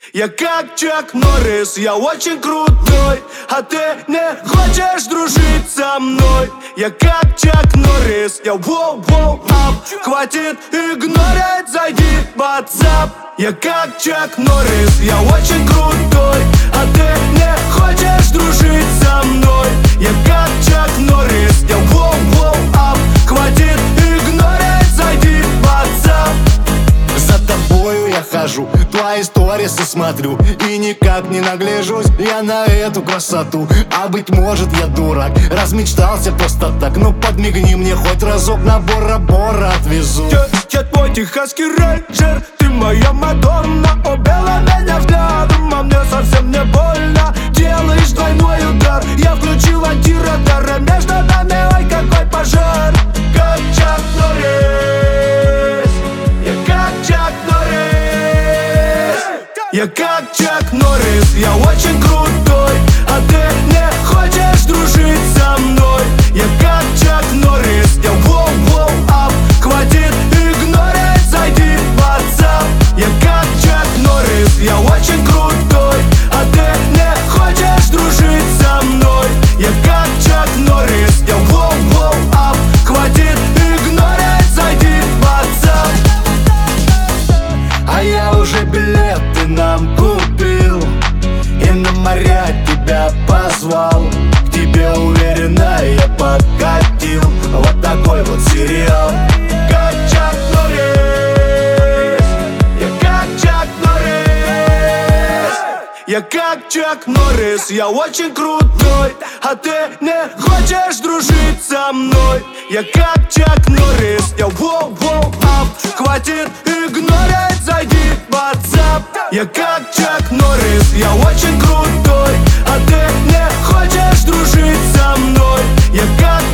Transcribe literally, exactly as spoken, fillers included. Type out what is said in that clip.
Я как Чак Норрис, я очень крутой, а ты не хочешь дружить со мной. Я как Чак Норрис, я воу-воу ап. Хватит игнорить, зайди в WhatsApp. Я как Чак Норрис, я очень крутой, а ты не хочешь дружить со мной. Я как Чак Норрис, я воу-воу ап. Хватит игнорить, зайди в WhatsApp. За тобою я хожу, твои сторисы смотрю и никак не нагляжусь я на эту красоту. А быть может я дурак, размечтался просто так. Ну подмигни мне хоть разок, на Бора-Бора отвезу. Я, я твой техасский рейнджер, ты моя Мадонна. Убила меня взглядом, а мне совсем не больно. Делаешь двойной удар, я включил антирадар, а между нами ой какой пожар. Как Чак Норрис, я как Чак Норрис. Я как Чак Норрис, я очень крутой, а ты не хочешь дружить со мной. Я как Чак Норрис, я воу-воу ап. Хватит игнорить, зайди в WhatsApp. Я как Чак Норрис, я очень крутой, а ты не хочешь дружить со мной. Я как Чак Норрис, я воу-воу ап. Хватит игнорить, зайди в WhatsApp. А я уже билеты нам купил и на моря тебя позвал. К тебе уверенно я подкатил. Вот такой вот сериал. Как Чак Норрис, я как Чак Норрис. Я как Чак Норрис, я очень крутой, а ты не хочешь дружить со мной. Я как Чак Норрис, я воу-воу ап. Хватит игнорить, зайди в WhatsApp. Я как Чак Норрис, я очень крутой, а ты не хочешь дружить со мной. Я как